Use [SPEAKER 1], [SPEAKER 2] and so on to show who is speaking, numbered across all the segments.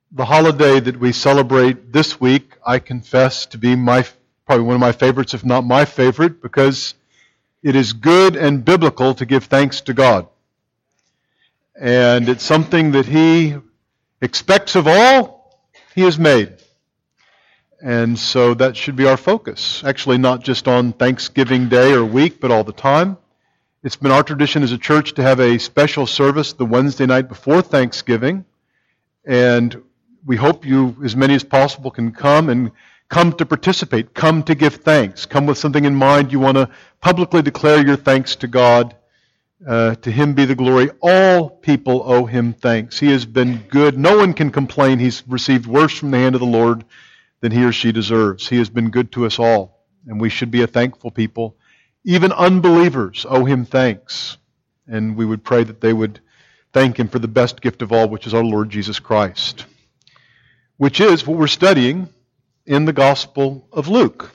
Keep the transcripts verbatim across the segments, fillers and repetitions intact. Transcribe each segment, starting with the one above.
[SPEAKER 1] The holiday that we celebrate this week, I confess to be my probably one of my favorites, if not my favorite, because it is good and biblical to give thanks to God. And it's something that He expects of all He has made. And so that should be our focus. Actually, not just on Thanksgiving Day or week, but all the time. It's been our tradition as a church to have a special service the Wednesday night before Thanksgiving. And we hope you, as many as possible, can come and come to participate, come to give thanks, come with something in mind. You want to publicly declare your thanks to God. Uh, to Him be the glory. All people owe Him thanks. He has been good. No one can complain He's received worse from the hand of the Lord than he or she deserves. He has been good to us all, and we should be a thankful people. Even unbelievers owe Him thanks, and we would pray that they would thank Him for the best gift of all, which is our Lord Jesus Christ, which is what we're studying in the Gospel of Luke.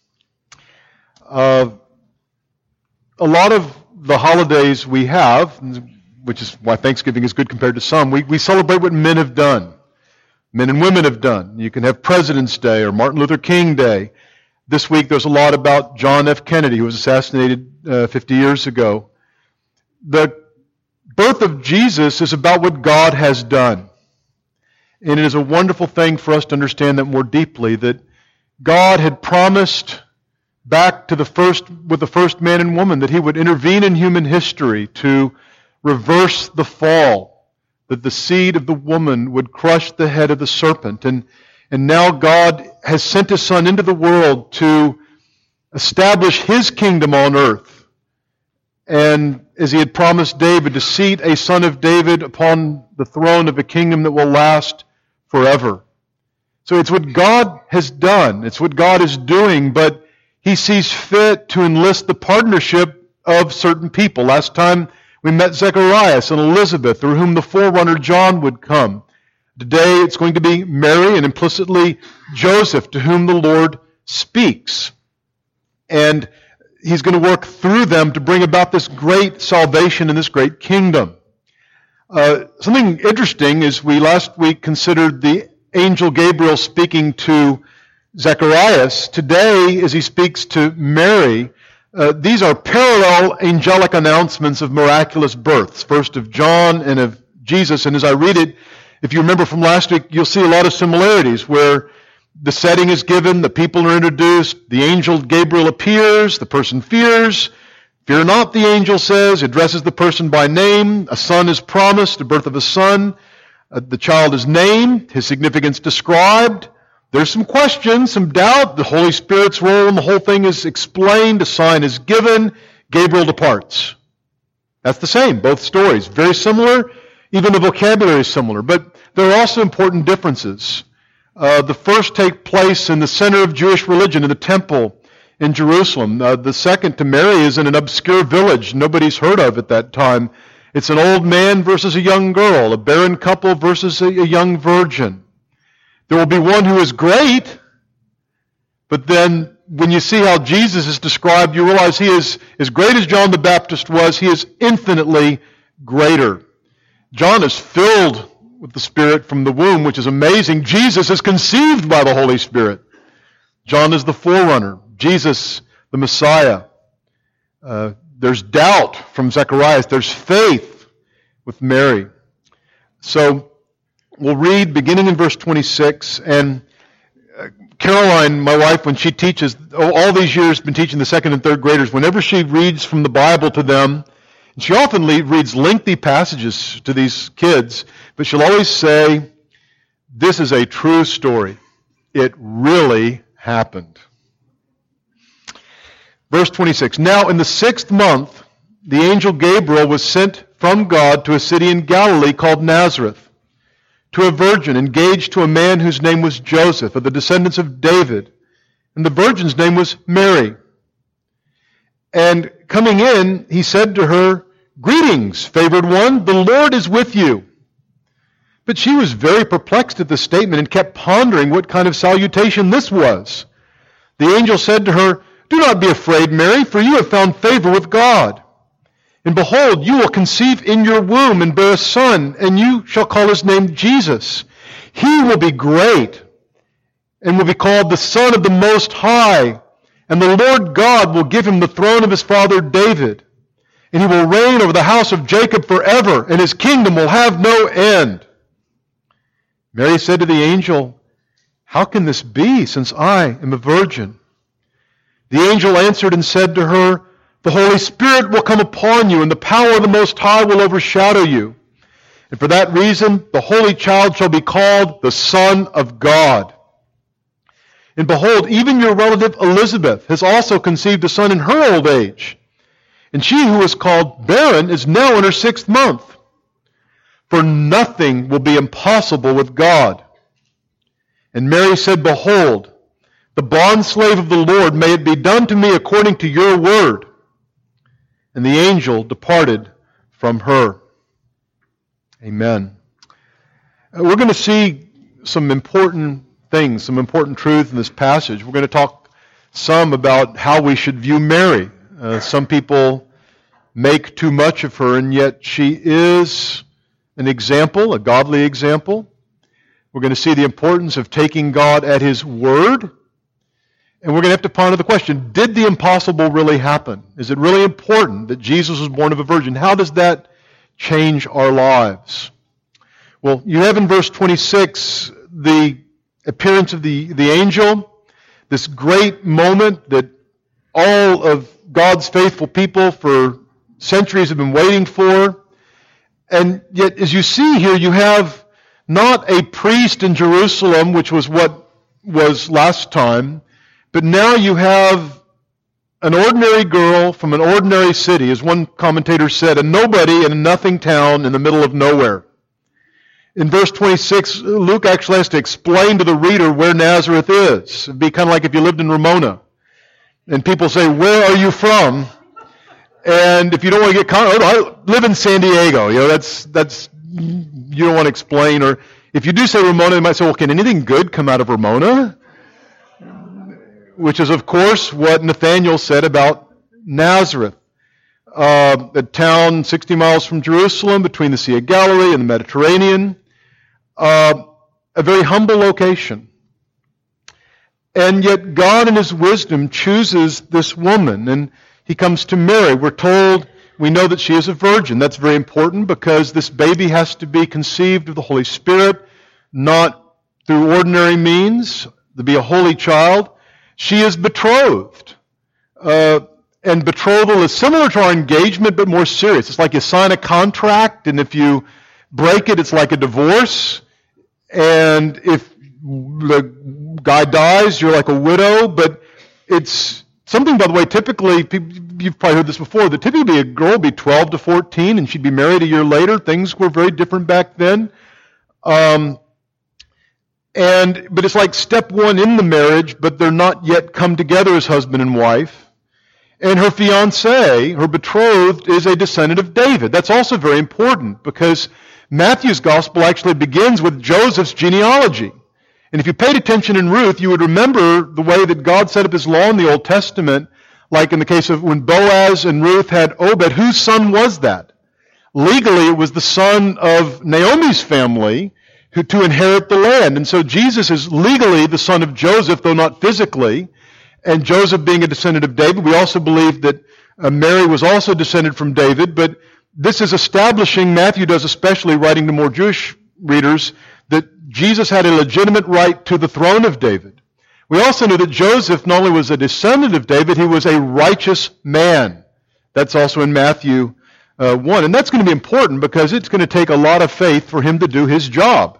[SPEAKER 1] Uh, a lot of the holidays we have, which is why Thanksgiving is good compared to some, we, we celebrate what men have done, men and women have done. You can have President's Day or Martin Luther King Day. This week there's a lot about John F. Kennedy, who was assassinated uh, fifty years ago. The birth of Jesus is about what God has done. And it is a wonderful thing for us to understand that more deeply, that God had promised back to the first, with the first man and woman, that He would intervene in human history to reverse the fall, that the seed of the woman would crush the head of the serpent. And, and now God has sent His Son into the world to establish His kingdom on earth. And as He had promised David, to seat a son of David upon the throne of a kingdom that will last forever. So it's what God has done. It's what God is doing, but He sees fit to enlist the partnership of certain people. Last time we met Zacharias and Elizabeth, through whom the forerunner John would come. Today it's going to be Mary and implicitly Joseph, to whom the Lord speaks. And He's going to work through them to bring about this great salvation and this great kingdom. Uh, something interesting is we last week considered the angel Gabriel speaking to Zacharias. Today, as he speaks to Mary, uh, these are parallel angelic announcements of miraculous births, first of John and of Jesus. And as I read it, if you remember from last week, you'll see a lot of similarities where the setting is given, the people are introduced, the angel Gabriel appears, the person fears. Fear not, the angel says, addresses the person by name. A son is promised, the birth of a son. Uh, the child is named, his significance described. There's some questions, some doubt. The Holy Spirit's role in the whole thing is explained. A sign is given. Gabriel departs. That's the same, both stories. Very similar, even the vocabulary is similar. But there are also important differences. Uh, the first take place in the center of Jewish religion, in the temple in Jerusalem. Uh, the second, to Mary, is in an obscure village nobody's heard of at that time. It's an old man versus a young girl, a barren couple versus a, a young virgin. There will be one who is great, but then when you see how Jesus is described, you realize He is as great as John the Baptist was. He is infinitely greater. John is filled with the Spirit from the womb, which is amazing. Jesus is conceived by the Holy Spirit. John is the forerunner. Jesus, the Messiah. Uh, there's doubt from Zacharias. There's faith with Mary. So we'll read beginning in verse twenty-six. And uh, Caroline, my wife, when she teaches, all these years been teaching the second and third graders, whenever she reads from the Bible to them, and she often reads lengthy passages to these kids, but she'll always say, this is a true story. It really happened. Verse twenty-six, now in the sixth month, the angel Gabriel was sent from God to a city in Galilee called Nazareth, to a virgin engaged to a man whose name was Joseph, of the descendants of David, and the virgin's name was Mary. And coming in, he said to her, greetings, favored one, the Lord is with you. But she was very perplexed at this statement and kept pondering what kind of salutation this was. The angel said to her, do not be afraid, Mary, for you have found favor with God. And behold, you will conceive in your womb and bear a son, and you shall call his name Jesus. He will be great and will be called the Son of the Most High. And the Lord God will give him the throne of his father David. And he will reign over the house of Jacob forever, and his kingdom will have no end. Mary said to the angel, How can this be, since I am a virgin? The angel answered and said to her, The Holy Spirit will come upon you, and the power of the Most High will overshadow you. And for that reason, the Holy Child shall be called the Son of God. And behold, even your relative Elizabeth has also conceived a son in her old age. And she who is called barren is now in her sixth month. For nothing will be impossible with God. And Mary said, Behold, the bondslave of the Lord, may it be done to me according to your word. And the angel departed from her. Amen. Uh, we're going to see some important things, some important truth in this passage. We're going to talk some about how we should view Mary. Uh, some people make too much of her, and yet she is an example, a godly example. We're going to see the importance of taking God at His word. And we're going to have to ponder the question, did the impossible really happen? Is it really important that Jesus was born of a virgin? How does that change our lives? Well, you have in verse twenty-six the appearance of the, the angel, this great moment that all of God's faithful people for centuries have been waiting for. And yet, as you see here, you have not a priest in Jerusalem, which was what was last time, but now you have an ordinary girl from an ordinary city, as one commentator said, a nobody in a nothing town in the middle of nowhere. In verse twenty-six, Luke actually has to explain to the reader where Nazareth is. It'd be kind of like if you lived in Ramona. And people say, where are you from? And if you don't want to get caught, oh, I live in San Diego. You know, that's, that's, you don't want to explain. Or if you do say Ramona, they might say, well, can anything good come out of Ramona? Which is, of course, what Nathanael said about Nazareth. Uh, a town sixty miles from Jerusalem, between the Sea of Galilee and the Mediterranean. Uh, a very humble location. And yet God in His wisdom chooses this woman, and He comes to Mary. We're told, we know that she is a virgin. That's very important because this baby has to be conceived of the Holy Spirit, not through ordinary means, to be a holy child. She is betrothed. Uh, and betrothal is similar to our engagement, but more serious. It's like you sign a contract, and if you break it, it's like a divorce. And if the guy dies, you're like a widow. But it's something, by the way, typically, people, you've probably heard this before, that typically a girl would be twelve to fourteen, and she'd be married a year later. Things were very different back then. Um, and but it's like step one in the marriage, but they're not yet come together as husband and wife. And her fiancé, her betrothed, is a descendant of David. That's also very important because Matthew's gospel actually begins with Joseph's genealogy. And if you paid attention in Ruth, you would remember the way that God set up His law in the Old Testament, like in the case of when Boaz and Ruth had Obed. Whose son was that? Legally, it was the son of Naomi's family who to inherit the land. And so Jesus is legally the son of Joseph, though not physically. And Joseph being a descendant of David, we also believe that uh, Mary was also descended from David. But this is establishing, Matthew does especially, writing to more Jewish readers, that Jesus had a legitimate right to the throne of David. We also know that Joseph not only was a descendant of David, he was a righteous man. That's also in Matthew uh, one. And that's going to be important because it's going to take a lot of faith for him to do his job.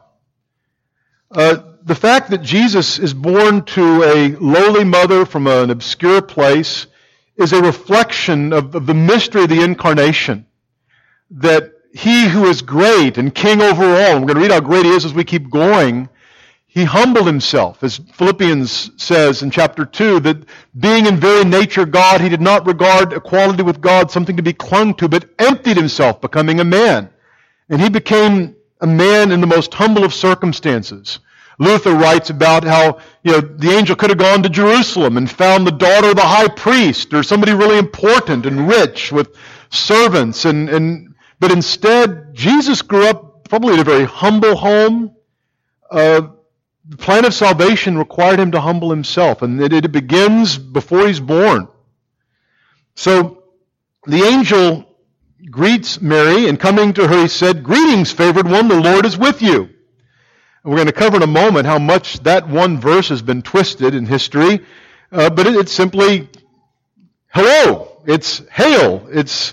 [SPEAKER 1] Uh, the fact that Jesus is born to a lowly mother from an obscure place is a reflection of, of the mystery of the incarnation. That He who is great and king over all, and we're going to read how great He is as we keep going, He humbled Himself, as Philippians says in chapter two, that being in very nature God, He did not regard equality with God something to be clung to, but emptied Himself, becoming a man. And He became a man in the most humble of circumstances. Luther writes about how, you know, the angel could have gone to Jerusalem and found the daughter of the high priest or somebody really important and rich with servants. And, and but instead, Jesus grew up probably in a very humble home. uh, the plan of salvation required him to humble himself, and it, it begins before he's born. So the angel greets Mary, and coming to her he said, "Greetings, favored one, the Lord is with you." And we're going to cover in a moment how much that one verse has been twisted in history, uh, but it, it's simply hello, it's hail, it's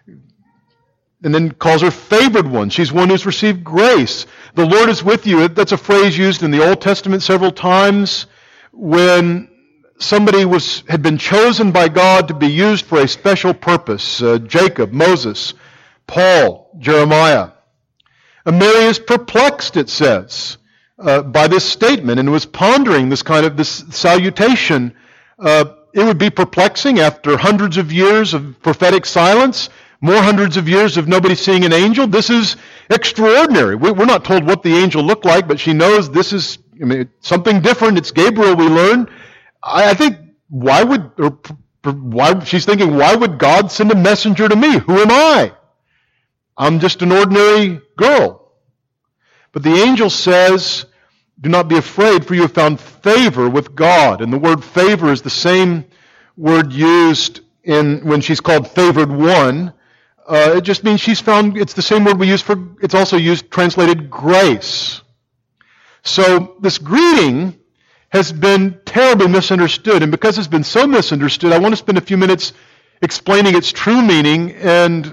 [SPEAKER 1] and then calls her favored one. She's one who's received grace. The Lord is with you. That's a phrase used in the Old Testament several times when somebody was had been chosen by God to be used for a special purpose. Uh, Jacob, Moses, Paul, Jeremiah. And Mary is perplexed, it says, uh, by this statement, and was pondering this kind of this salutation. Uh, it would be perplexing after hundreds of years of prophetic silence, more hundreds of years of nobody seeing an angel. This is extraordinary. We, we're not told what the angel looked like, but she knows this is I mean, something different. It's Gabriel, we learn. I, I think, why would, or, why, she's thinking, why would God send a messenger to me? Who am I? I'm just an ordinary girl. But the angel says, "Do not be afraid, for you have found favor with God." And the word favor is the same word used in when she's called favored one. Uh, it just means she's found, it's the same word we use for, it's also used, translated grace. So this greeting has been terribly misunderstood, and because it's been so misunderstood, I want to spend a few minutes explaining its true meaning and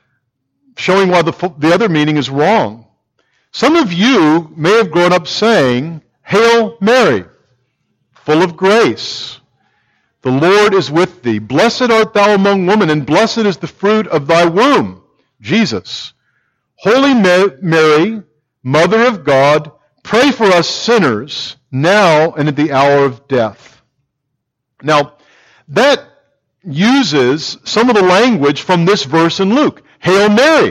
[SPEAKER 1] showing why the, the other meaning is wrong. Some of you may have grown up saying, "Hail Mary, full of grace. The Lord is with thee. Blessed art thou among women, and blessed is the fruit of thy womb, Jesus. Holy Mary, Mother of God, pray for us sinners, now and at the hour of death." Now, that uses some of the language from this verse in Luke. Hail Mary,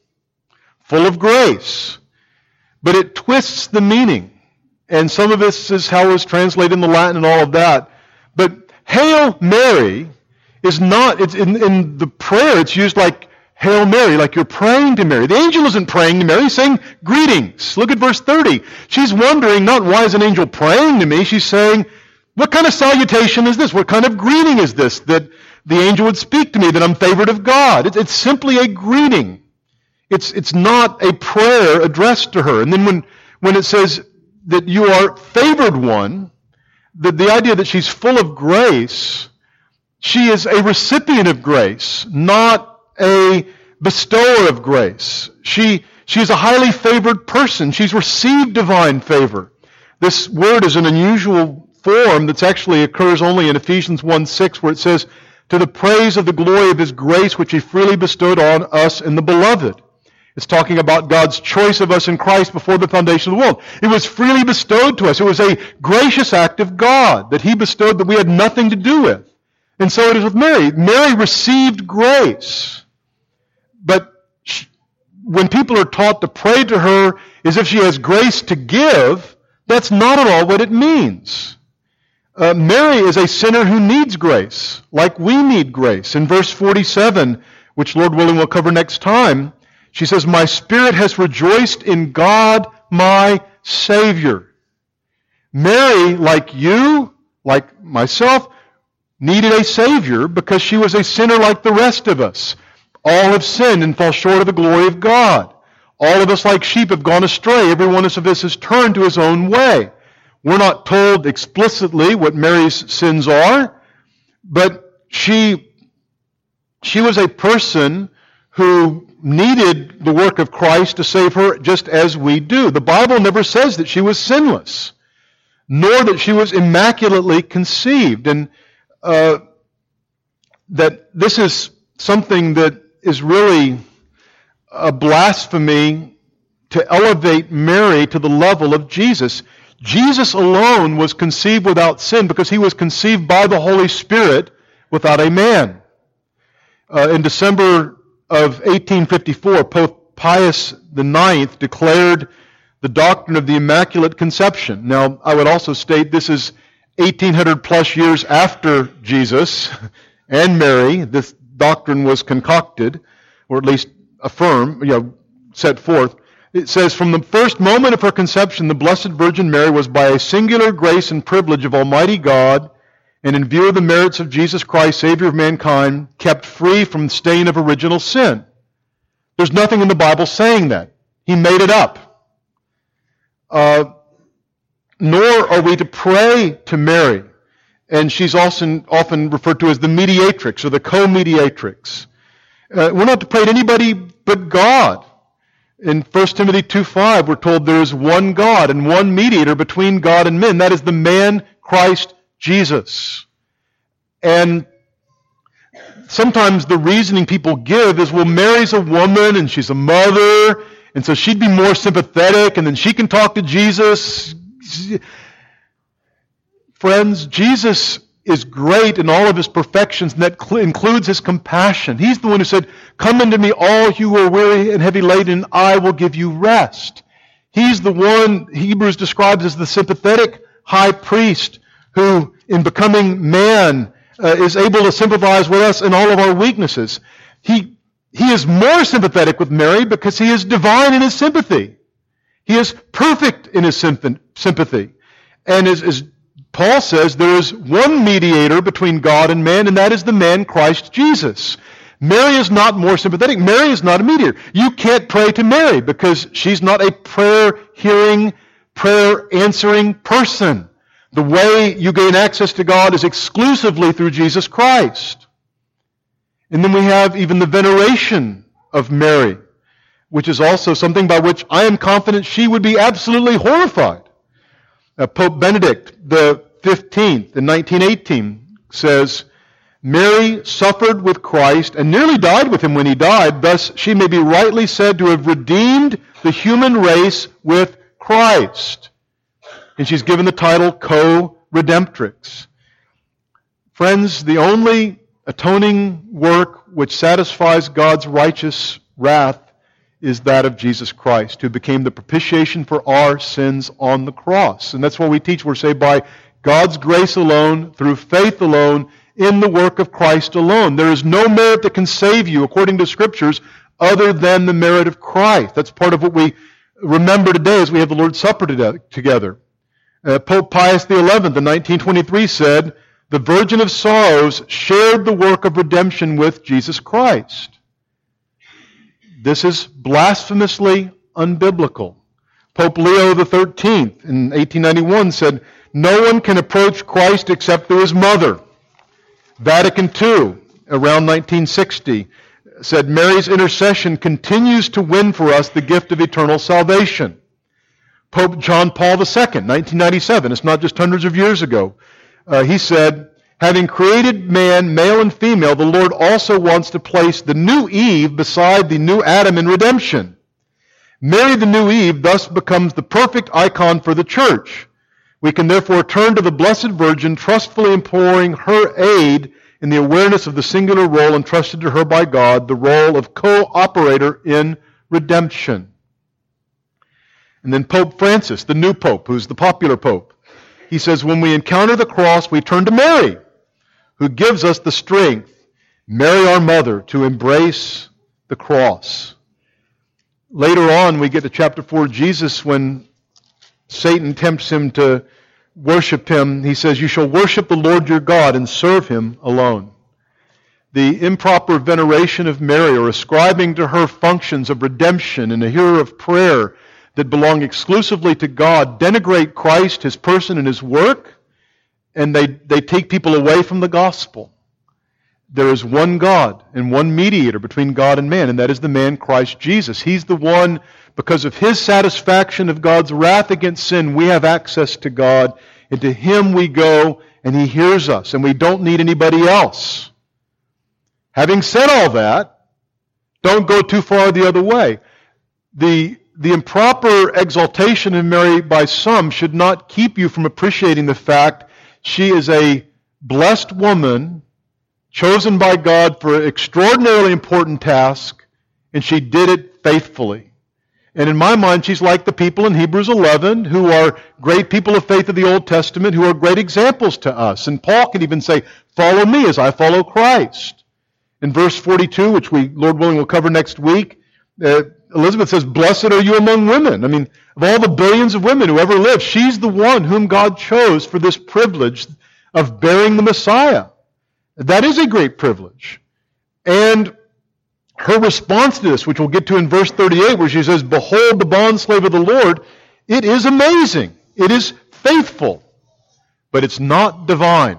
[SPEAKER 1] full of grace. But it twists the meaning. And some of this is how it was translated in the Latin and all of that. But Hail Mary is not, it's in, in the prayer, it's used like Hail Mary, like you're praying to Mary. The angel isn't praying to Mary, he's saying greetings. Look at verse thirty. She's wondering not why is an angel praying to me, she's saying, what kind of salutation is this? What kind of greeting is this that the angel would speak to me, that I'm favored of God? It's, it's simply a greeting. It's, it's not a prayer addressed to her. And then when, when it says that you are favored one, The, the idea that she's full of grace, she is a recipient of grace, not a bestower of grace. She, she is a highly favored person. She's received divine favor. This word is an unusual form that actually occurs only in Ephesians one six, where it says, "To the praise of the glory of His grace, which He freely bestowed on us in the Beloved." It's talking about God's choice of us in Christ before the foundation of the world. It was freely bestowed to us. It was a gracious act of God that He bestowed that we had nothing to do with. And so it is with Mary. Mary received grace. But she, when people are taught to pray to her as if she has grace to give, that's not at all what it means. Uh, Mary is a sinner who needs grace, like we need grace. In verse forty-seven, which Lord willing we'll cover next time, she says, "My spirit has rejoiced in God, my Savior." Mary, like you, like myself, needed a Savior because she was a sinner like the rest of us. All have sinned and fall short of the glory of God. All of us like sheep have gone astray. Every one of us has turned to his own way. We're not told explicitly what Mary's sins are, but she, she was a person who needed the work of Christ to save her just as we do. The Bible never says that she was sinless, nor that she was immaculately conceived. And uh, that this is something that is really a blasphemy to elevate Mary to the level of Jesus. Jesus alone was conceived without sin because he was conceived by the Holy Spirit without a man. Uh, in December of eighteen fifty-four, Pope Pius the Ninth declared the doctrine of the Immaculate Conception. Now, I would also state this is eighteen hundred plus years after Jesus and Mary. This doctrine was concocted, or at least affirmed, you know, set forth. It says, from the first moment of her conception, the Blessed Virgin Mary was by a singular grace and privilege of Almighty God, and in view of the merits of Jesus Christ, Savior of mankind, kept free from the stain of original sin. There's nothing in the Bible saying that. He made it up. Uh, nor are we to pray to Mary. And she's often, often referred to as the mediatrix or the co-mediatrix. Uh, we're not to pray to anybody but God. In First Timothy two five, we're told there is one God and one mediator between God and men. That is the man Christ Jesus. And sometimes the reasoning people give is, well, Mary's a woman and she's a mother, and so she'd be more sympathetic, and then she can talk to Jesus. Friends, Jesus is great in all of His perfections, and that includes His compassion. He's the one who said, come unto me, all you who are weary and heavy laden, and I will give you rest. He's the one Hebrews describes as the sympathetic high priest who, in becoming man, uh, is able to sympathize with us in all of our weaknesses. He, he is more sympathetic with Mary because He is divine in His sympathy. He is perfect in His sympathy. And as, as Paul says, there is one mediator between God and man, and that is the man Christ Jesus. Mary is not more sympathetic. Mary is not a mediator. You can't pray to Mary because she's not a prayer-hearing, prayer-answering person. The way you gain access to God is exclusively through Jesus Christ. And then we have even the veneration of Mary, which is also something by which I am confident she would be absolutely horrified. Uh, Pope Benedict the fifteenth in nineteen eighteen says, Mary suffered with Christ and nearly died with Him when He died. Thus she may be rightly said to have redeemed the human race with Christ. And she's given the title co-redemptrix. Friends, the only atoning work which satisfies God's righteous wrath is that of Jesus Christ, who became the propitiation for our sins on the cross. And that's what we teach. We're saved by God's grace alone, through faith alone, in the work of Christ alone. There is no merit that can save you, according to Scriptures, other than the merit of Christ. That's part of what we remember today as we have the Lord's Supper together. Uh, Pope Pius the eleventh in nineteen twenty-three said, the Virgin of Sorrows shared the work of redemption with Jesus Christ. This is blasphemously unbiblical. Pope Leo the thirteenth in eighteen ninety-one said, no one can approach Christ except through His mother. Vatican two, around nineteen sixty, said Mary's intercession continues to win for us the gift of eternal salvation. Pope John Paul the second, nineteen ninety-seven, it's not just hundreds of years ago, uh, he said, having created man, male and female, the Lord also wants to place the new Eve beside the new Adam in redemption. Mary, the new Eve, thus becomes the perfect icon for the church. We can therefore turn to the Blessed Virgin, trustfully imploring her aid in the awareness of the singular role entrusted to her by God, the role of co-operator in redemption. And then Pope Francis, the new pope, who's the popular pope, he says, when we encounter the cross, we turn to Mary, who gives us the strength, Mary our mother, to embrace the cross. Later on, we get to chapter four, Jesus, when Satan tempts him to worship him, he says, you shall worship the Lord your God and serve Him alone. The improper veneration of Mary, or ascribing to her functions of redemption and a hearer of prayer that belong exclusively to God, denigrate Christ, His person, and His work, and they, they take people away from the gospel. There is one God and one mediator between God and man, and that is the man Christ Jesus. He's the one, because of His satisfaction of God's wrath against sin, we have access to God, and to Him we go, and He hears us, and we don't need anybody else. Having said all that, don't go too far the other way. The The improper exaltation of Mary by some should not keep you from appreciating the fact she is a blessed woman chosen by God for an extraordinarily important task, and she did it faithfully. And in my mind, she's like the people in Hebrews eleven who are great people of faith of the Old Testament who are great examples to us. And Paul can even say, follow me as I follow Christ. In verse forty-two, which we, Lord willing, will cover next week, uh, Elizabeth says, blessed are you among women. I mean, of all the billions of women who ever lived, she's the one whom God chose for this privilege of bearing the Messiah. That is a great privilege. And her response to this, which we'll get to in verse thirty-eight, where she says, behold the bondslave of the Lord, it is amazing. It is faithful, but it's not divine.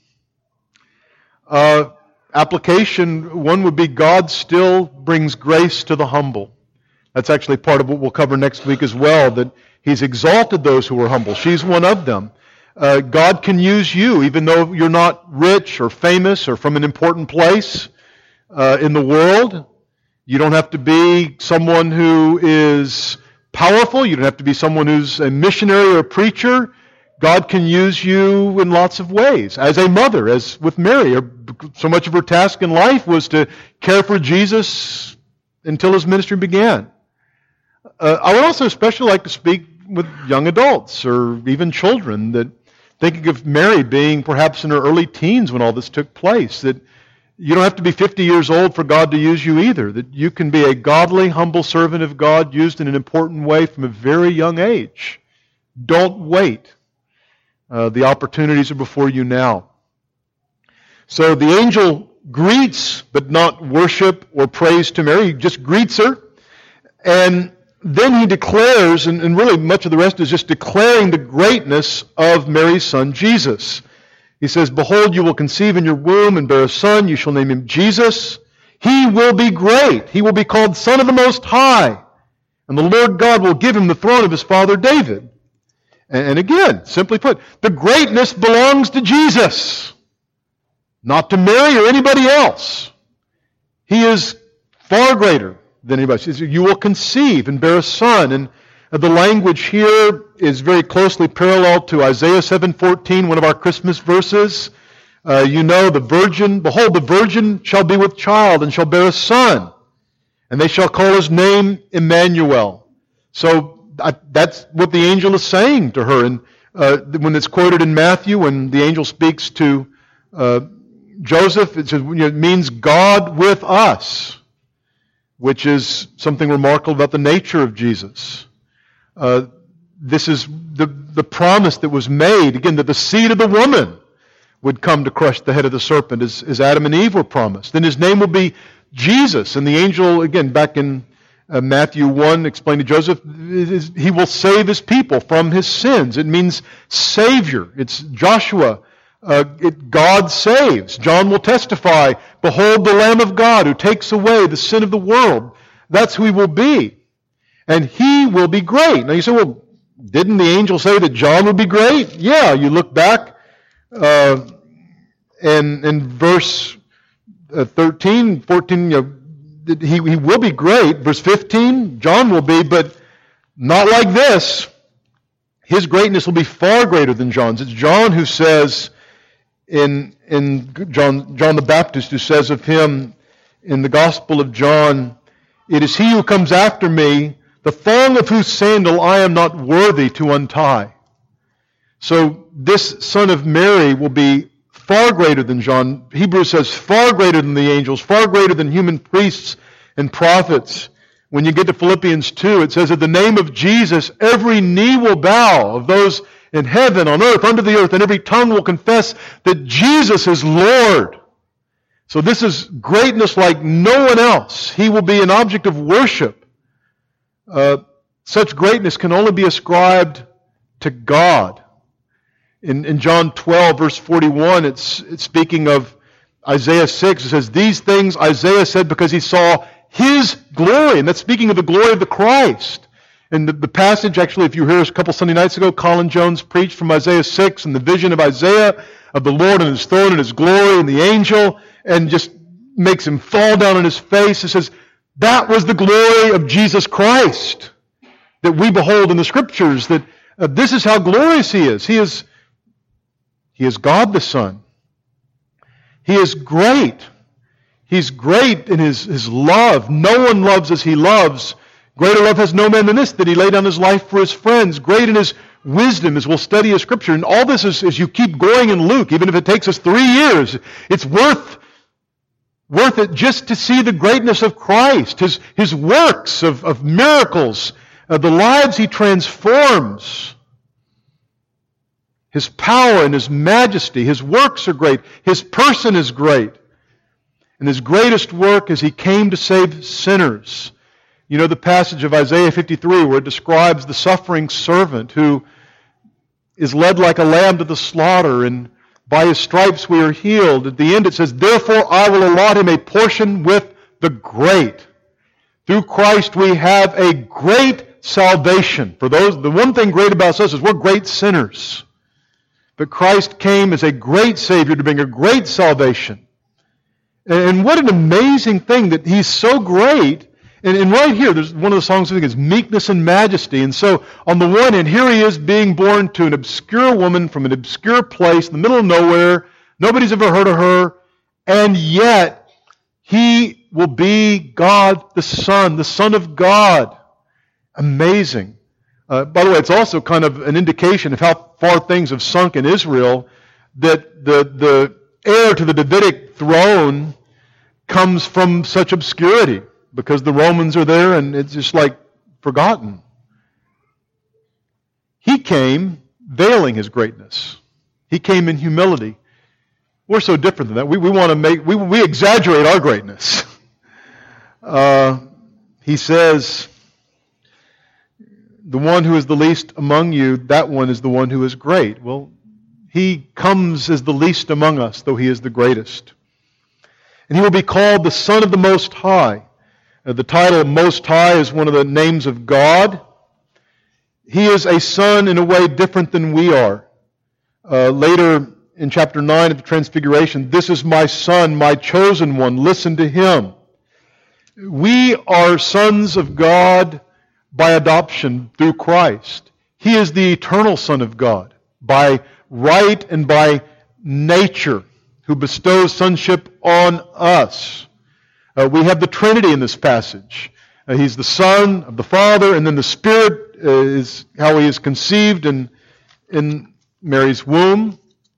[SPEAKER 1] Uh, application, one would be God still brings grace to the humble. That's actually part of what we'll cover next week as well, that He's exalted those who are humble. She's one of them. Uh, God can use you, even though you're not rich or famous or from an important place uh, in the world. You don't have to be someone who is powerful. You don't have to be someone who's a missionary or a preacher. God can use you in lots of ways. As a mother, as with Mary, so much of her task in life was to care for Jesus until His ministry began. Uh, I would also especially like to speak with young adults or even children, that thinking of Mary being perhaps in her early teens when all this took place, that you don't have to be fifty years old for God to use you either, that you can be a godly, humble servant of God used in an important way from a very young age. Don't wait. Uh, the opportunities are before you now. So the angel greets, but not worship or praise to Mary. He just greets her. And then he declares, and, and really much of the rest is just declaring the greatness of Mary's son, Jesus. He says, behold, you will conceive in your womb and bear a son. You shall name him Jesus. He will be great. He will be called Son of the Most High. And the Lord God will give him the throne of his father David. And again, simply put, the greatness belongs to Jesus, not to Mary or anybody else. He is far greater than anybody else. You will conceive and bear a son. And the language here is very closely parallel to Isaiah seven fourteen, one of our Christmas verses. Uh, you know, the virgin, behold, the virgin shall be with child and shall bear a son, and they shall call his name Emmanuel. So I, that's what the angel is saying to her. And uh, when it's quoted in Matthew, when the angel speaks to uh, Joseph, it, says, you know, it means God with us, which is something remarkable about the nature of Jesus. Uh, this is the, the promise that was made, again, that the seed of the woman would come to crush the head of the serpent, as, as Adam and Eve were promised. Then his name will be Jesus. And the angel, again, back in uh, Matthew one, explained to Joseph, is, he will save his people from his sins. It means Savior. It's Joshua. Uh, it, God saves. John will testify, behold the Lamb of God who takes away the sin of the world. That's who he will be. And he will be great. Now you say, well, didn't the angel say that John would be great? Yeah, you look back uh, and in verse uh, thirteen, fourteen, you know, he, he will be great. Verse fifteen, John will be, but not like this. His greatness will be far greater than John's. It's John who says, in in John John the Baptist, who says of him in the Gospel of John, it is he who comes after me, the thong of whose sandal I am not worthy to untie. So this son of Mary will be far greater than John. Hebrews says far greater than the angels, far greater than human priests and prophets. When you get to Philippians two, it says, at the name of Jesus, every knee will bow, of those in heaven, on earth, under the earth, and every tongue will confess that Jesus is Lord. So this is greatness like no one else. He will be an object of worship. Uh, such greatness can only be ascribed to God. In, in John twelve, verse forty-one, it's, it's speaking of Isaiah six. It says, these things Isaiah said because he saw His glory. And that's speaking of the glory of the Christ. And the, the passage, actually, if you hear us a couple Sunday nights ago, Colin Jones preached from Isaiah six and the vision of Isaiah of the Lord and His throne and His glory and the angel, and just makes him fall down on his face. It says, that was the glory of Jesus Christ that we behold in the Scriptures, that uh, this is how glorious He is. He is He is God the Son. He is great. He's great in His, His love. No one loves as He loves. Greater love has no man than this, that He laid down His life for His friends. Great in His wisdom, as we'll study His Scripture. And all this is, as you keep going in Luke, even if it takes us three years, it's worth worth it just to see the greatness of Christ, His, his works of, of miracles, uh, the lives He transforms. His power and His majesty, His works are great. His person is great. And His greatest work is He came to save sinners. You know the passage of Isaiah fifty-three where it describes the suffering servant who is led like a lamb to the slaughter, and by His stripes we are healed. At the end it says, therefore I will allot Him a portion with the great. Through Christ we have a great salvation. For those, the one thing great about us is we're great sinners. But Christ came as a great Savior to bring a great salvation. And what an amazing thing that He's so great. And, and right here, there's one of the songs I think is meekness and majesty. And so, on the one hand, here He is being born to an obscure woman from an obscure place in the middle of nowhere. Nobody's ever heard of her. And yet, He will be God the Son, the Son of God. Amazing. Uh, by the way, it's also kind of an indication of how far things have sunk in Israel, that the, the heir to the Davidic throne comes from such obscurity, because the Romans are there and it's just like forgotten. He came veiling His greatness. He came in humility. We're so different than that. We, we want to make, we, we exaggerate our greatness. Uh, he says, the one who is the least among you, that one is the one who is great. Well, He comes as the least among us, though He is the greatest. And He will be called the Son of the Most High. Uh, the title Most High is one of the names of God. He is a son in a way different than we are. Uh, later in chapter nine of the Transfiguration, this is my Son, my chosen one, listen to Him. We are sons of God by adoption through Christ. He is the eternal Son of God by right and by nature, who bestows sonship on us. Uh, we have the Trinity in this passage. Uh, he's the Son of the Father, and then the Spirit uh, is how He is conceived in, in Mary's womb.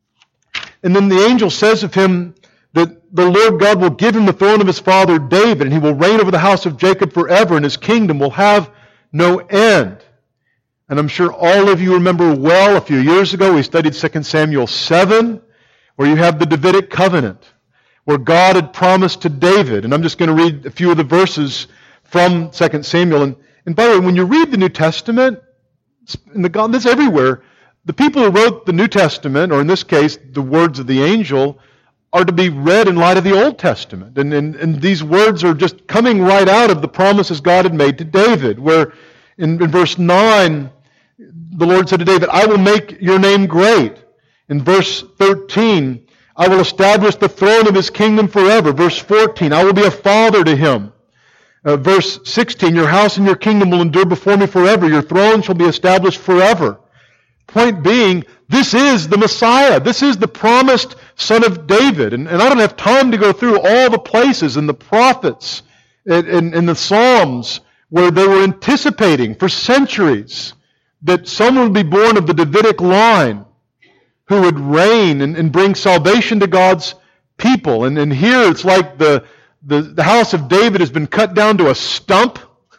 [SPEAKER 1] And then the angel says of Him that the Lord God will give Him the throne of His father David, and He will reign over the house of Jacob forever, and His kingdom will have no end. And I'm sure all of you remember well, a few years ago we studied Second Samuel seven, where you have the Davidic covenant, where God had promised to David. And I'm just going to read a few of the verses from Second Samuel. And, and by the way, when you read the New Testament, in the God, this everywhere, the people who wrote the New Testament, or in this case, the words of the angel, are to be read in light of the Old Testament. And, and, and these words are just coming right out of the promises God had made to David, where in, in verse nine, the Lord said to David, I will make your name great. In verse thirteen, I will establish the throne of His kingdom forever. Verse fourteen, I will be a father to him. Uh, verse sixteen, your house and your kingdom will endure before me forever. Your throne shall be established forever. Point being, this is the Messiah. This is the promised Son of David. And, and I don't have time to go through all the places in the prophets, in, in, in the Psalms, where they were anticipating for centuries that someone would be born of the Davidic line who would reign and, and bring salvation to God's people. And, and here it's like the, the, the house of David has been cut down to a stump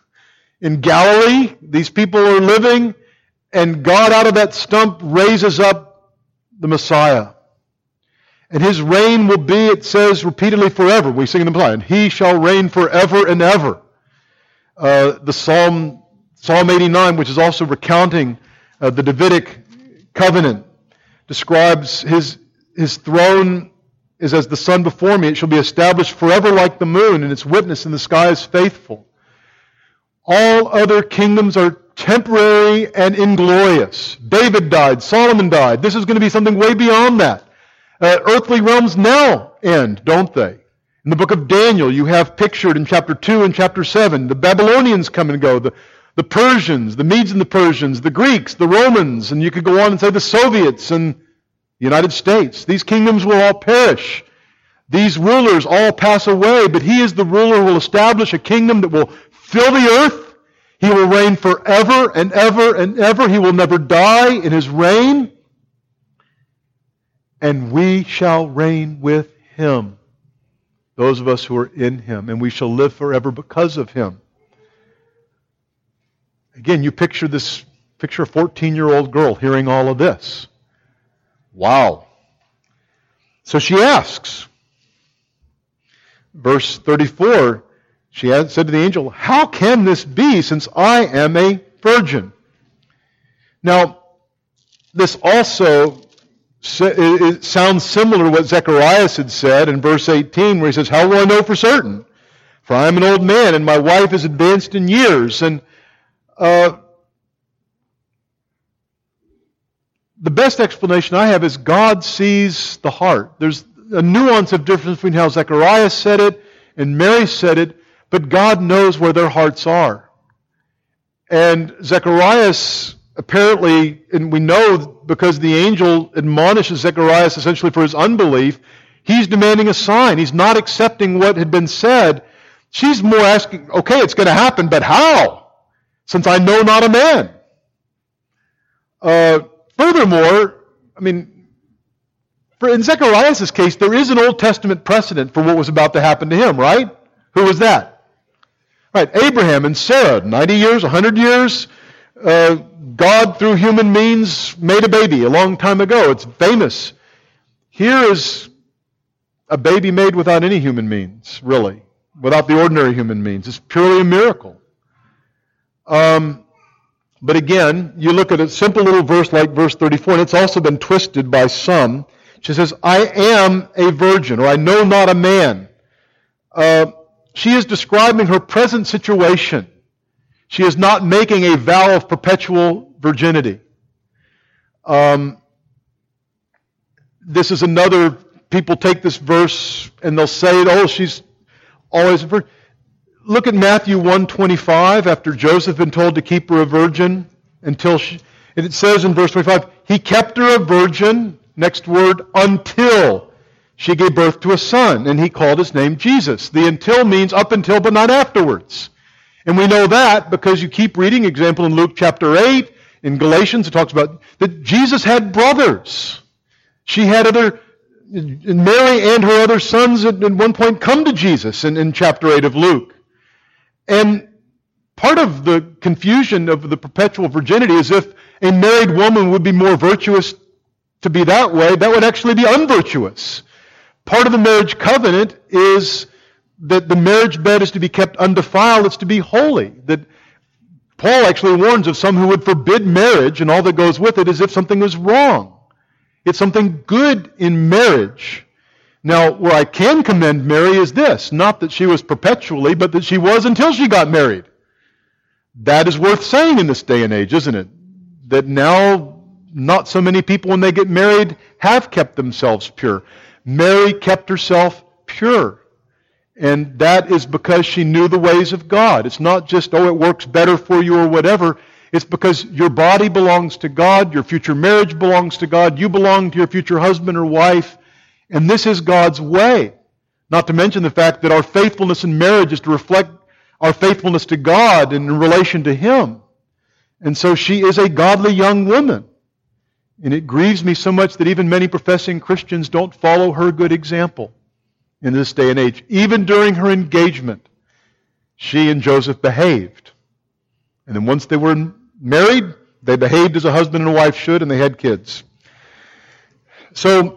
[SPEAKER 1] in Galilee. These people are living, and God out of that stump raises up the Messiah. And His reign will be, it says repeatedly, forever. We sing in the Messiah, and He shall reign forever and ever. Uh, the Psalm, Psalm eighty-nine, which is also recounting uh, the Davidic covenant, describes His, His throne is as the sun before me. It shall be established forever like the moon, and its witness in the sky is faithful. All other kingdoms are temporary and inglorious. David died. Solomon died. This is going to be something way beyond that. Uh, earthly realms now end, don't they? In the book of Daniel, you have pictured in chapter two and chapter seven, the Babylonians come and go, the, the Persians, the Medes and the Persians, the Greeks, the Romans, and you could go on and say the Soviets and the United States. These kingdoms will all perish. These rulers all pass away, but He is the ruler who will establish a kingdom that will fill the earth. He will reign forever and ever and ever. He will never die in His reign. And we shall reign with Him. those of us who are in Him, and we shall live forever because of Him. Again, you picture this, picture a fourteen-year-old girl hearing all of this. Wow. So she asks, verse thirty-four, she said to the angel, "How can this be since I am a virgin?" Now, this also it sounds similar to what Zacharias had said in verse eighteen, where he says, "How will I know for certain? For I am an old man, and my wife is advanced in years." And uh, the best explanation I have is God sees the heart. There's a nuance of difference between how Zacharias said it and Mary said it, but God knows where their hearts are. And Zacharias apparently, and we know because the angel admonishes Zacharias essentially for his unbelief, he's demanding a sign. He's not accepting what had been said. She's more asking, okay, it's going to happen, but how? Since I know not a man. Uh, furthermore, I mean, for in Zacharias' case, there is an Old Testament precedent for what was about to happen to him, right? Who was that? Right, Abraham and Sarah, ninety years, one hundred years. Uh, God, through human means, made a baby a long time ago. It's famous. Here is a baby made without any human means, really, without the ordinary human means. It's purely a miracle. Um, but again, you look at a simple little verse like verse thirty-four, and it's also been twisted by some. She says, "I am a virgin," or "I know not a man." Uh, she is describing her present situation. She is not making a vow of perpetual virginity. Um, this is another, people take this verse and they'll say, oh, she's always a virgin. Look at Matthew one twenty-five, after Joseph had been told to keep her a virgin until she, and it says in verse twenty-five, he kept her a virgin, next word, until she gave birth to a son, and he called his name Jesus. The until means up until, but not afterwards. And we know that because you keep reading, example in Luke chapter eight, in Galatians it talks about that Jesus had brothers. She had other, Mary and her other sons at one point come to Jesus in, in chapter eight of Luke. And part of the confusion of the perpetual virginity is if a married woman would be more virtuous to be that way, that would actually be unvirtuous. Part of the marriage covenant is that the marriage bed is to be kept undefiled, it's to be holy. That Paul actually warns of some who would forbid marriage, and all that goes with it is if something is wrong. It's something good in marriage. Now, where I can commend Mary is this, not that she was perpetually, but that she was until she got married. That is worth saying in this day and age, isn't it? That now not so many people when they get married have kept themselves pure. Mary kept herself pure. And that is because she knew the ways of God. It's not just, oh, it works better for you or whatever. It's because your body belongs to God, your future marriage belongs to God, you belong to your future husband or wife, and this is God's way. Not to mention the fact that our faithfulness in marriage is to reflect our faithfulness to God and in relation to Him. And so she is a godly young woman. And it grieves me so much that even many professing Christians don't follow her good example in this day and age. Even during her engagement, she and Joseph behaved. And then once they were married, they behaved as a husband and a wife should, and they had kids. So,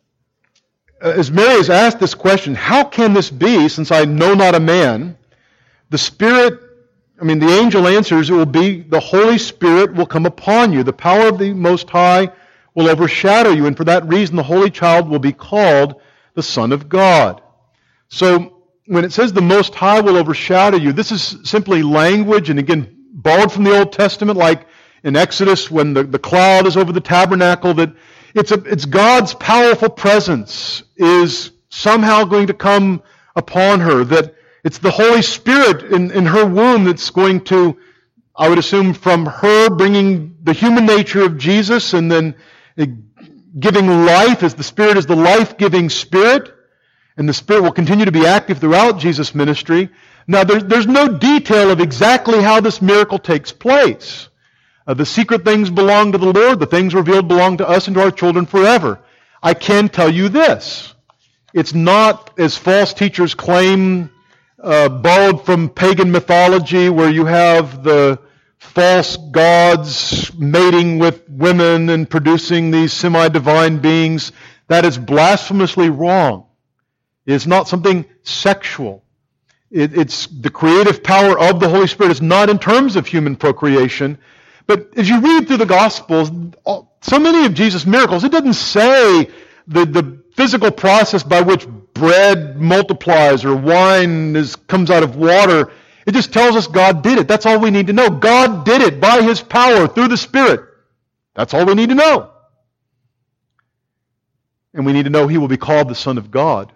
[SPEAKER 1] as Mary has asked this question, how can this be, since I know not a man? The Spirit, I mean, the angel answers, it will be, the Holy Spirit will come upon you. The power of the Most High will overshadow you, and for that reason the Holy Child will be called the Son of God. So, when it says the Most High will overshadow you, this is simply language, and again, borrowed from the Old Testament, like in Exodus when the, the cloud is over the tabernacle, that it's, a, it's God's powerful presence is somehow going to come upon her, that it's the Holy Spirit in, in her womb that's going to, I would assume, from her bringing the human nature of Jesus and then giving life, as the Spirit is the life-giving Spirit, and the Spirit will continue to be active throughout Jesus' ministry. Now, there's, there's no detail of exactly how this miracle takes place. Uh, the secret things belong to the Lord. The things revealed belong to us and to our children forever. I can tell you this. It's not, as false teachers claim, uh, borrowed from pagan mythology where you have the false gods mating with women and producing these semi-divine beings. That is blasphemously wrong. It's not something sexual. It, it's the creative power of the Holy Spirit. It's not in terms of human procreation. But as you read through the Gospels, so many of Jesus' miracles, it doesn't say the, the physical process by which bread multiplies or wine is, comes out of water. It just tells us God did it. That's all we need to know. God did it by His power through the Spirit. That's all we need to know. And we need to know He will be called the Son of God.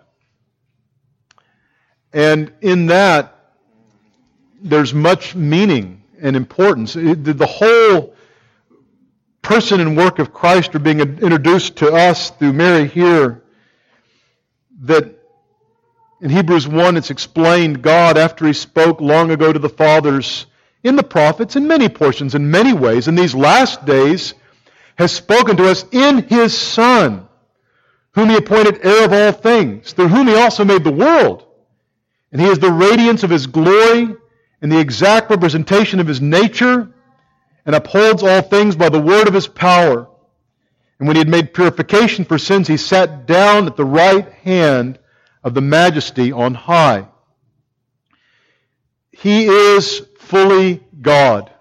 [SPEAKER 1] And in that, there's much meaning and importance. The whole person and work of Christ are being introduced to us through Mary here. That in Hebrews one it's explained God, after He spoke long ago to the fathers in the prophets, in many portions, in many ways, in these last days, has spoken to us in His Son, whom He appointed heir of all things, through whom He also made the world. And He is the radiance of His glory and the exact representation of His nature, and upholds all things by the word of His power. And when He had made purification for sins, He sat down at the right hand of the Majesty on high. He is fully God.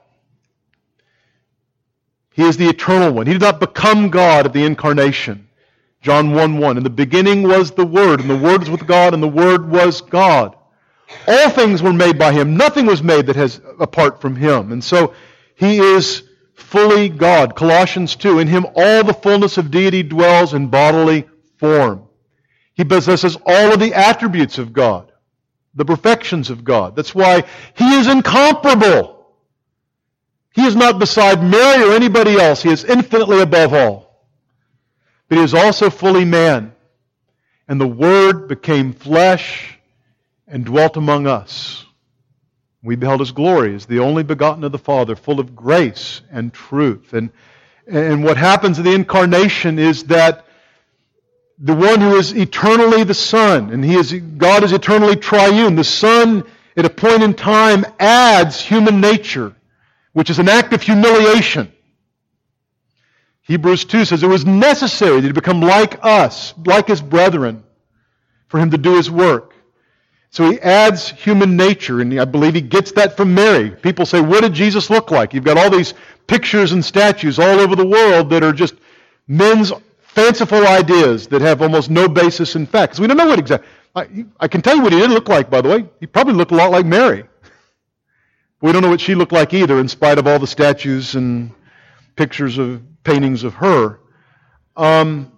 [SPEAKER 1] He is the eternal one. He did not become God at the incarnation. John one one, in the beginning was the Word, and the Word was with God, and the Word was God. All things were made by Him. Nothing was made that has apart from Him. And so He is fully God. Colossians two, in Him all the fullness of deity dwells in bodily form. He possesses all of the attributes of God, the perfections of God. That's why He is incomparable. He is not beside Mary or anybody else. He is infinitely above all. But He is also fully man. And the Word became flesh and dwelt among us. We beheld His glory as the only begotten of the Father, full of grace and truth. And, and what happens in the incarnation is that the one who is eternally the Son, and He is God is eternally triune, the Son at a point in time adds human nature, which is an act of humiliation. Hebrews two says it was necessary that He become like us, like His brethren, for Him to do His work. So He adds human nature, and I believe He gets that from Mary. People say, what did Jesus look like? You've got all these pictures and statues all over the world that are just men's fanciful ideas that have almost no basis in fact. Because we don't know what exactly... I, I can tell you what He did look like, by the way. He probably looked a lot like Mary. We don't know what she looked like either, in spite of all the statues and pictures of paintings of her. Um,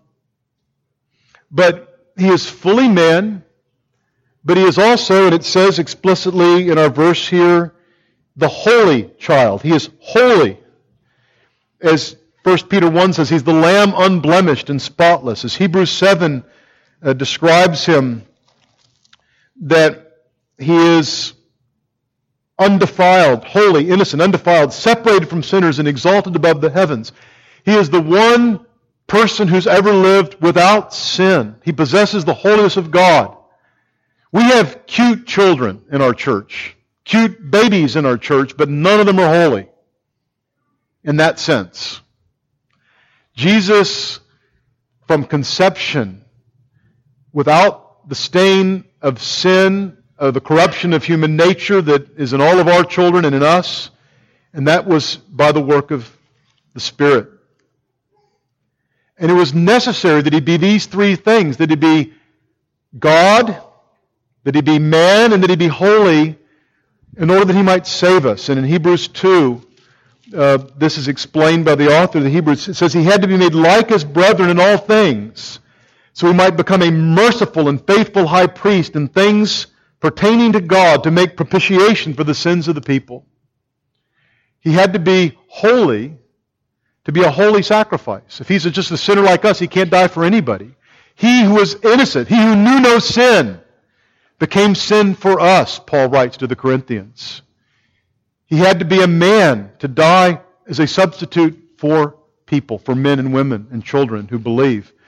[SPEAKER 1] but He is fully man, but He is also, and it says explicitly in our verse here, the holy child. He is holy. As First Peter one says, He's the Lamb unblemished and spotless. As Hebrews seven uh, describes Him, that He is undefiled, holy, innocent, undefiled, separated from sinners and exalted above the heavens. He is the one person who's ever lived without sin. He possesses the holiness of God. We have cute children in our church, cute babies in our church, but none of them are holy in that sense. Jesus, from conception, without the stain of sin, of the corruption of human nature that is in all of our children and in us, and that was by the work of the Spirit. And it was necessary that He be these three things, that He be God, that He be man, and that He be holy, in order that He might save us. And in Hebrews two, uh, this is explained by the author of the Hebrews. It says He had to be made like His brethren in all things, so He might become a merciful and faithful high priest in things pertaining to God, to make propitiation for the sins of the people. He had to be holy to be a holy sacrifice. If He's just a sinner like us, He can't die for anybody. He who was innocent, He who knew no sin, became sin for us, Paul writes to the Corinthians. He had to be a man to die as a substitute for people, for men and women and children who believe.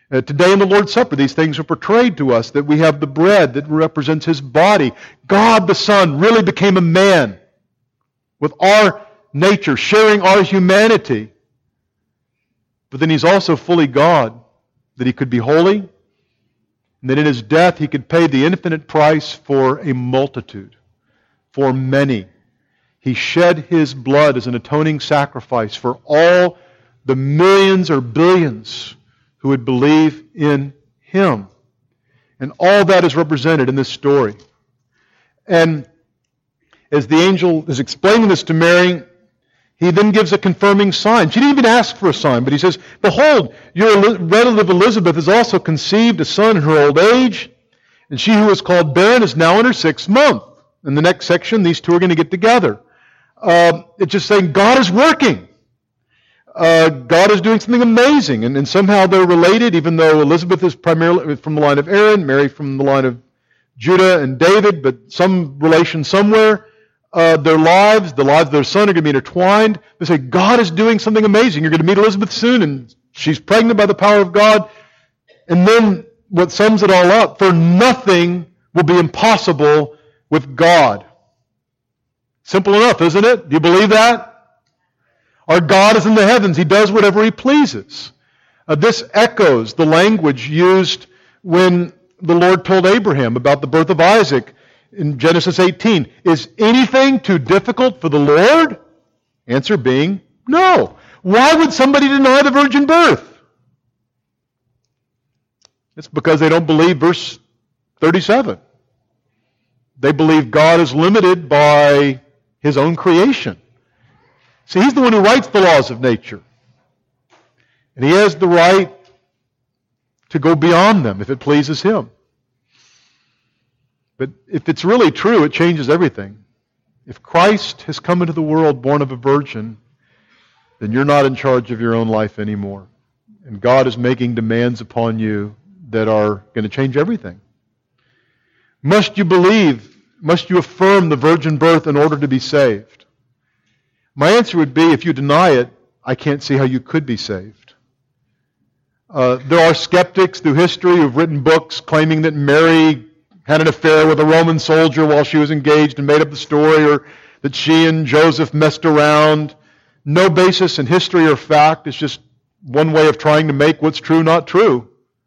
[SPEAKER 1] Uh, today in the Lord's Supper, these things are portrayed to us, that we have the bread that represents His body. God the Son really became a man with our nature, sharing our humanity. But then He's also fully God, that He could be holy, and that in His death He could pay the infinite price for a multitude, for many. He shed His blood as an atoning sacrifice for all the millions or billions who would believe in Him. And all that is represented in this story. And as the angel is explaining this to Mary, he then gives a confirming sign. She didn't even ask for a sign, but he says, "Behold, your relative Elizabeth has also conceived a son in her old age, and she who was called barren is now in her sixth month." In the next section, these two are going to get together. Uh, it's just saying God is working. Uh, God is doing something amazing, and, and somehow they're related, even though Elizabeth is primarily from the line of Aaron, Mary from the line of Judah and David, but some relation somewhere. Uh, their lives, the lives of their son are going to be intertwined. They say, God is doing something amazing. You're going to meet Elizabeth soon, and she's pregnant by the power of God. And then what sums it all up, for nothing will be impossible with God. Simple enough, isn't it? Do you believe that? Our God is in the heavens. He does whatever He pleases. Uh, this echoes the language used when the Lord told Abraham about the birth of Isaac in Genesis eighteen. Is anything too difficult for the Lord? Answer being, no. Why would somebody deny the virgin birth? It's because they don't believe verse thirty-seven. They believe God is limited by His own creation. See, He's the one who writes the laws of nature. And He has the right to go beyond them if it pleases Him. But if it's really true, it changes everything. If Christ has come into the world born of a virgin, then you're not in charge of your own life anymore. And God is making demands upon you that are going to change everything. Must you believe, must you affirm the virgin birth in order to be saved? My answer would be, if you deny it, I can't see how you could be saved. Uh, there are skeptics through history who have written books claiming that Mary had an affair with a Roman soldier while she was engaged and made up the story, or that she and Joseph messed around. No basis in history or fact. It's just one way of trying to make what's true not true.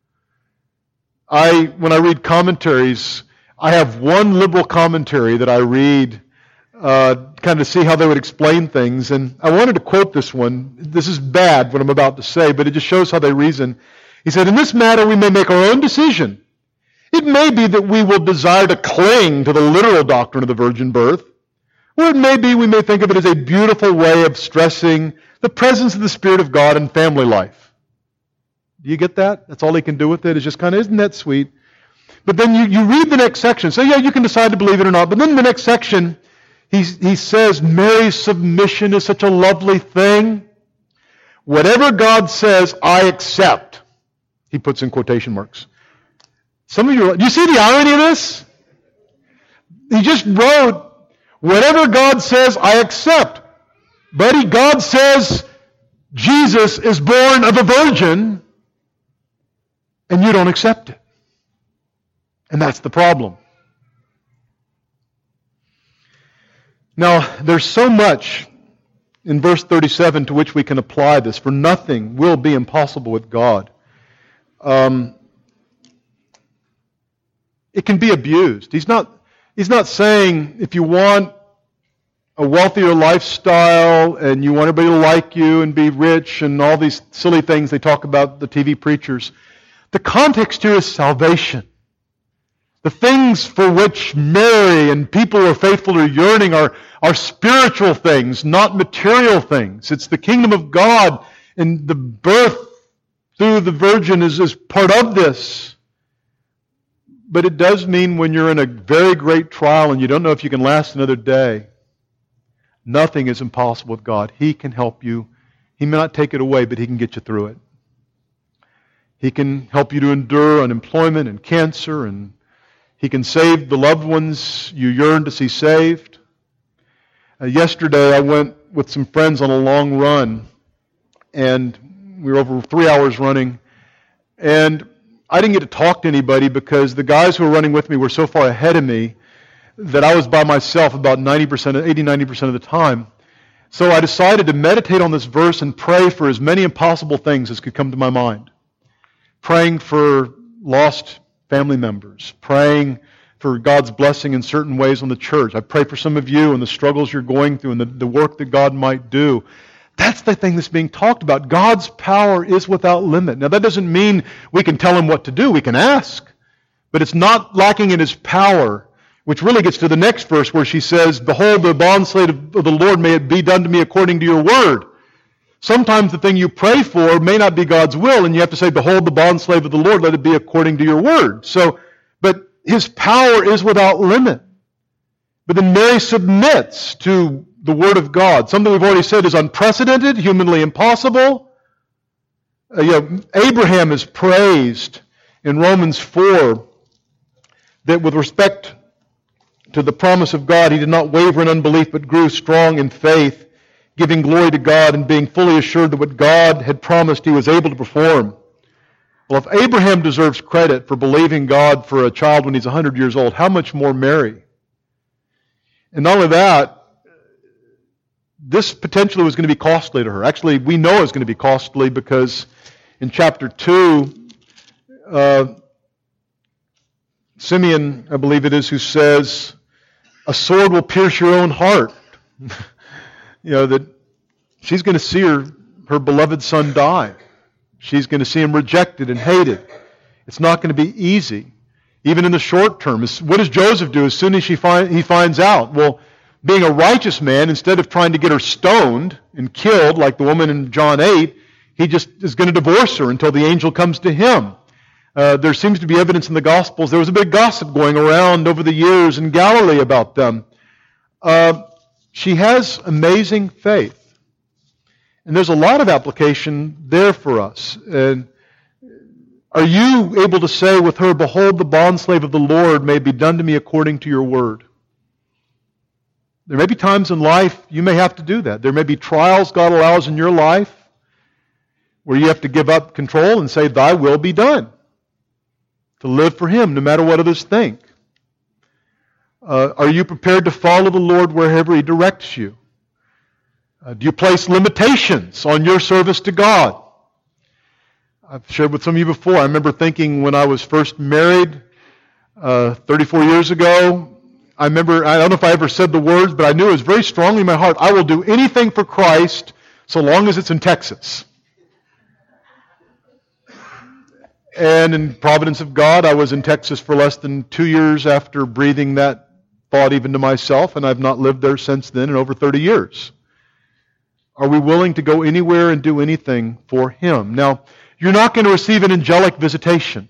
[SPEAKER 1] I, when I read commentaries, I have one liberal commentary that I read uh, kind of to see how they would explain things, and I wanted to quote this one. This is bad, what I'm about to say, but it just shows how they reason. He said, "In this matter we may make our own decision. It may be that we will desire to cling to the literal doctrine of the virgin birth, or it may be we may think of it as a beautiful way of stressing the presence of the Spirit of God in family life." Do you get that? That's all he can do with it, is just kind of, isn't that sweet? But then you, you read the next section. So yeah, you can decide to believe it or not. But then in the next section, he, he says, Mary's submission is such a lovely thing. Whatever God says, I accept. He puts in quotation marks. Some of you, do you see the irony of this? He just wrote, whatever God says, I accept. Buddy, God says Jesus is born of a virgin, and you don't accept it. And that's the problem. Now, there's so much in verse thirty-seven to which we can apply this, for nothing will be impossible with God. Um, it can be abused. He's not, he's not saying if you want a wealthier lifestyle and you want everybody to like you and be rich and all these silly things they talk about, the T V preachers. The context here is salvation. The things for which Mary and people who are faithful are yearning are, are spiritual things, not material things. It's the kingdom of God, and the birth through the virgin is, is part of this. But it does mean when you're in a very great trial and you don't know if you can last another day, nothing is impossible with God. He can help you. He may not take it away, but He can get you through it. He can help you to endure unemployment and cancer, and He can save the loved ones you yearn to see saved. Uh, yesterday I went with some friends on a long run, and we were over three hours running, And I didn't get to talk to anybody because the guys who were running with me were so far ahead of me that I was by myself about ninety percent, eighty, ninety percent of the time. So I decided to meditate on this verse and pray for as many impossible things as could come to my mind. Praying for lost family members, praying for God's blessing in certain ways on the church. I pray for some of you and the struggles you're going through and the, the work that God might do. That's the thing that's being talked about. God's power is without limit. Now that doesn't mean we can tell Him what to do. We can ask. But it's not lacking in His power, which really gets to the next verse where she says, "Behold, the bondslave of the Lord, may it be done to me according to your word." Sometimes the thing you pray for may not be God's will, and you have to say, "Behold, the bondslave of the Lord, let it be according to your word." So, but His power is without limit. But then Mary submits to the Word of God. Something we've already said is unprecedented, humanly impossible. Uh, you know, Abraham is praised in Romans four that with respect to the promise of God, he did not waver in unbelief, but grew strong in faith, giving glory to God and being fully assured that what God had promised He was able to perform. Well, if Abraham deserves credit for believing God for a child when he's one hundred years old, how much more Mary? And not only that, this potentially was going to be costly to her. Actually, we know it's going to be costly because in chapter two, uh, Simeon, I believe it is, who says, "A sword will pierce your own heart." You know, that she's going to see her, her beloved son die. She's going to see him rejected and hated. It's not going to be easy, even in the short term. What does Joseph do as soon as she find, he finds out? Well, being a righteous man, instead of trying to get her stoned and killed like the woman in John eight, he just is going to divorce her until the angel comes to him. Uh, there seems to be evidence in the Gospels. There was a big gossip going around over the years in Galilee about them. Uh, she has amazing faith. And there's a lot of application there for us. And are you able to say with her, "Behold, the bondslave of the Lord, may it be done to me according to your word"? There may be times in life you may have to do that. There may be trials God allows in your life where you have to give up control and say, "Thy will be done." To live for Him, no matter what others think. Uh, are you prepared to follow the Lord wherever He directs you? Uh, do you place limitations on your service to God? I've shared with some of you before. I remember thinking when I was first married uh, thirty-four years ago, I remember, I don't know if I ever said the words, but I knew it was very strongly in my heart, I will do anything for Christ so long as it's in Texas. And in providence of God, I was in Texas for less than two years after breathing that thought even to myself, and I've not lived there since then in over thirty years. Are we willing to go anywhere and do anything for Him? Now, you're not going to receive an angelic visitation.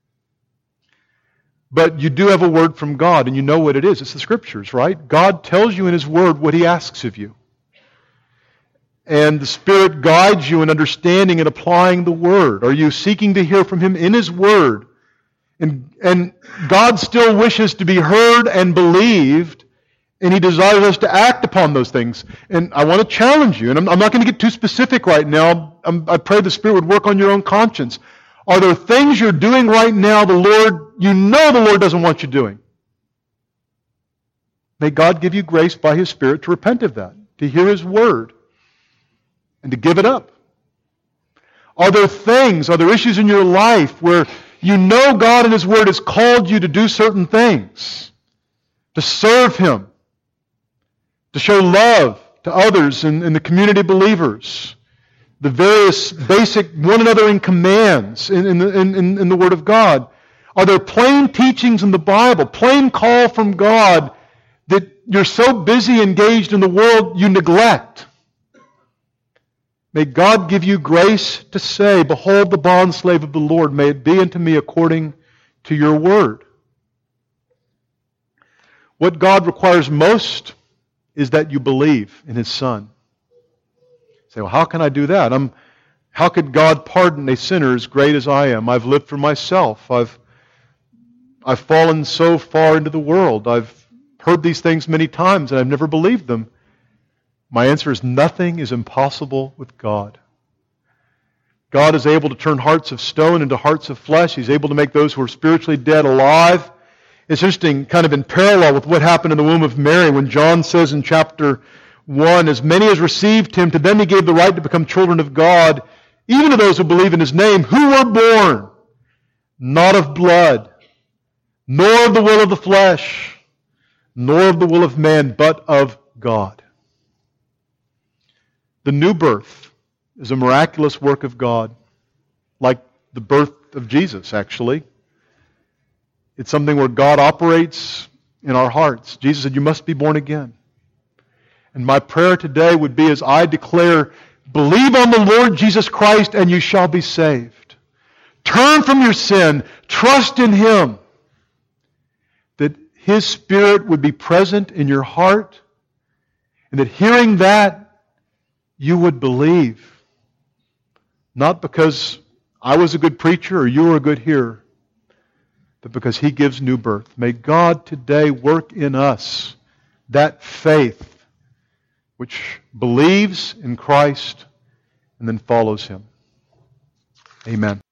[SPEAKER 1] But you do have a word from God, and you know what it is. It's the Scriptures, right? God tells you in His Word what He asks of you. And the Spirit guides you in understanding and applying the Word. Are you seeking to hear from Him in His Word? And, and God still wishes to be heard and believed, and He desires us to act upon those things. And I want to challenge you, and I'm, I'm not going to get too specific right now. I'm, I pray the Spirit would work on your own conscience. Are there things you're doing right now the Lord, you know the Lord doesn't want you doing? May God give you grace by His Spirit to repent of that, to hear His Word, and to give it up. Are there things, are there issues in your life where you know God and His Word has called you to do certain things, to serve Him, to show love to others and, and the community of believers, the various basic one another in commands in, in, the, in, in the Word of God? Are there plain teachings in the Bible, plain call from God that you're so busy engaged in the world you neglect? May God give you grace to say, "Behold, the bondslave of the Lord, may it be unto me according to your word." What God requires most is that you believe in His Son. You say, "Well, how can I do that? I'm, how could God pardon a sinner as great as I am? I've lived for myself. I've, I've fallen so far into the world. I've heard these things many times and I've never believed them." My answer is nothing is impossible with God. God is able to turn hearts of stone into hearts of flesh. He's able to make those who are spiritually dead alive. It's interesting, kind of in parallel with what happened in the womb of Mary, when John says in chapter one, as many as received Him, to them He gave the right to become children of God, even to those who believe in His name, who were born not of blood, nor of the will of the flesh, nor of the will of man, but of God. The new birth is a miraculous work of God, like the birth of Jesus, actually. It's something where God operates in our hearts. Jesus said, you must be born again. And my prayer today would be as I declare, believe on the Lord Jesus Christ and you shall be saved. Turn from your sin. Trust in Him. That His Spirit would be present in your heart. And that hearing that, you would believe. Not because I was a good preacher or you were a good hearer, but because He gives new birth. May God today work in us that faith which believes in Christ and then follows Him. Amen.